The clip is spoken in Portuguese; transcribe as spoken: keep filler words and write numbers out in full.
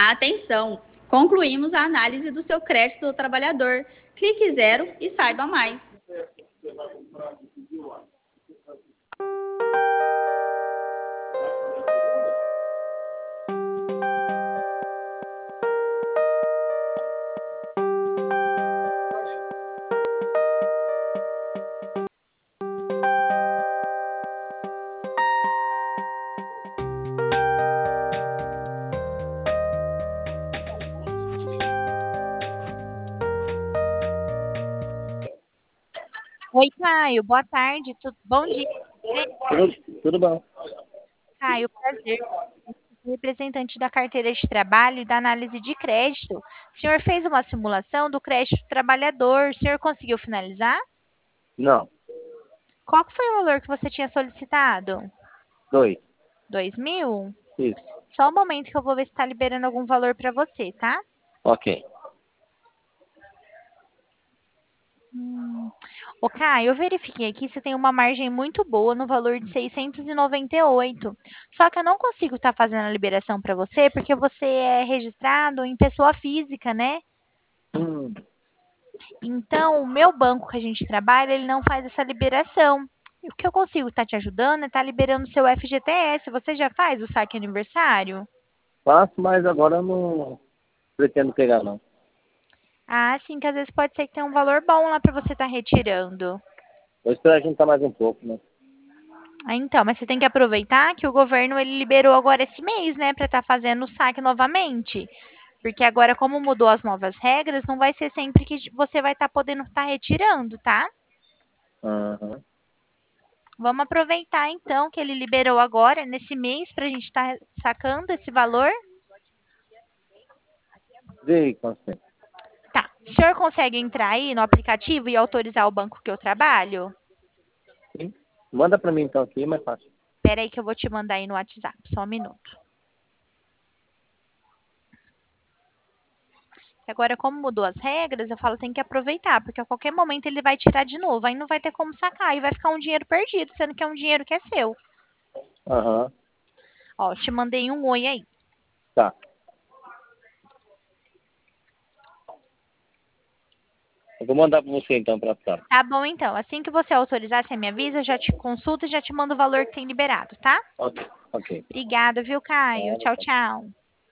Atenção! Concluímos a análise do seu crédito do trabalhador. Clique zero e saiba mais. Oi, Caio, boa tarde, tudo bom dia? Tudo, tudo bom. Caio, prazer. Representante da carteira de trabalho e da análise de crédito. O senhor fez uma simulação do crédito trabalhador. O senhor conseguiu finalizar? Não, Qual que foi o valor que você tinha solicitado? dois. Dois mil? Isso. Só um momento que eu vou ver se está liberando algum valor para você, tá? Ok. Hum. Ô, Caio, eu verifiquei aqui, você tem uma margem muito boa no valor de seiscentos e noventa e oito. Só que eu não consigo estar fazendo a liberação para você, porque você é registrado em pessoa física, né? Hum, Então, o meu banco que a gente trabalha, ele não faz essa liberação. E o que eu consigo estar te ajudando é estar liberando o seu F G T S. Você já faz o saque aniversário? faço, mas agora eu não pretendo pegar, não. Ah, sim, que às vezes pode ser que tenha um valor bom lá para você estar retirando. Vou esperar juntar mais um pouco, né? Ah, então, mas você tem que aproveitar que o governo ele liberou agora esse mês, né, para estar fazendo o saque novamente. Porque agora, como mudou as novas regras, não vai ser sempre que você vai estar podendo estar retirando, tá? Aham. Vamos aproveitar então que ele liberou agora, nesse mês, para a gente estar sacando esse valor. Vê aí, Constância. Tá. O senhor consegue entrar aí no aplicativo e autorizar o banco que eu trabalho? Sim? Manda pra mim então aqui, é mais fácil. Espera aí que eu vou te mandar aí no WhatsApp, só um minuto. Agora, como mudou as regras, eu falo tem que aproveitar, porque a qualquer momento ele vai tirar de novo, aí não vai ter como sacar e vai ficar um dinheiro perdido, sendo que é um dinheiro que é seu. Aham. Ó, te mandei um oi aí. Tá. Eu vou mandar pra você então pra ficar. Tá bom, então. Assim que você autorizar, você me avisa, eu já te consulto e já te mando o valor que tem liberado, tá? Ok, ok. Obrigada, viu, Caio? Nada, Tchau, tá. tchau.